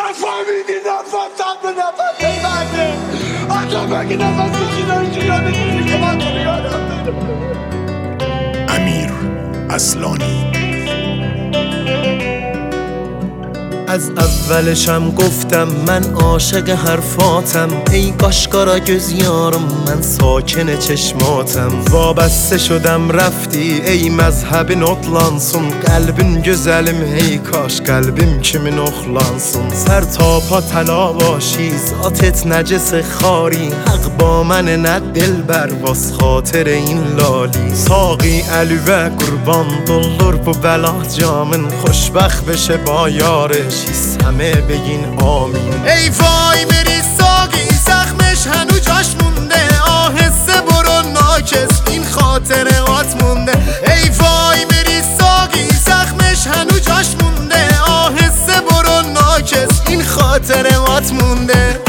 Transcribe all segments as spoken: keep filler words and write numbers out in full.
نفهمیدی نفهمتم به نفهمت بگه آجا بگی نفهمت کشیدن که یادت میگه که من تو یادم داره. امیر اصلانی. از اولشم گفتم من عاشق حرفاتم، ای قاشقارا göz یارم من ساکن چشماتم. وابسته شدم رفتی ey mezhebin otlansın, قلبin güzelim hey kaş قلبim kimin oxlansın. سر تا پا تلاواشی ذاتت نجس خاری، حق با من نه دلبر واس خاطر این لالی. ساقی علی و قربان دلور bu بلا جامن، خوشبخت بشه با یارش همه بگین آمین. ای وای بری ساقی زخمش هنو جاش مونده، آهسته برو ناکس این خاطرات مونده. ای وای بری ساقی زخمش هنو جاش مونده، آهسته برو ناکس این خاطرات مونده.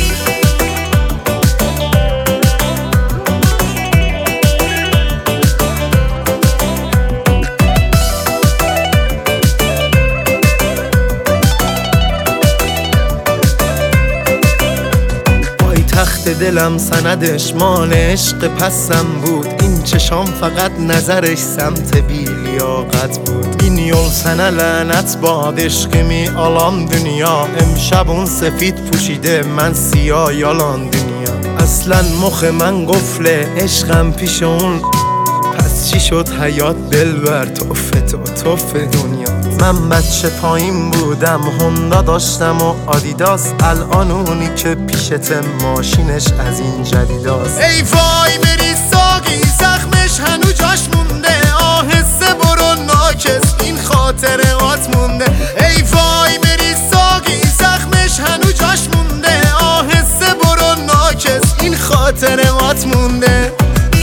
تخت دلم سندش مال عشق پسم بود، این چشام فقط نظرش سمت بی لیاقت بود. این yol sənə lənət bad eşqimi alan dünya، امشب اون سفید پوشیده من سیاه yalan dünya. اصلا مخ من قفله عشقم پیش اون، پس چی شد حیات دلبر توف تو توف دنیا. من بچه پایین بودم هوندا داشتم و آدیداس، الان اونی که پیشت ماشینش از این جدیداست. ای وای بری ساقی زخمش هنو جاش مونده، آهسته برو ناکس این خاطرات مونده. ای وای بری ساقی زخمش هنو جاش مونده، آهسته برو ناکس این خاطرات مونده.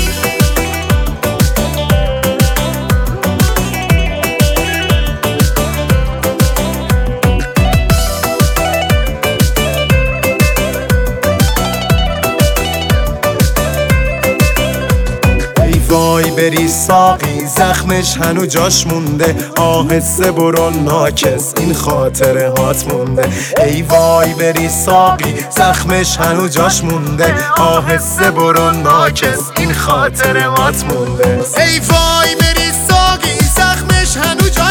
وای بری ساقی زخمش هنو جاش مونده، آهسته برو ناکس این خاطره هات مونده. ای وای بری ساقی زخمش هنو جاش مونده، آهسته برو ناکس این خاطره هات مونده. ای وای بری ساقی زخمش هنو جاش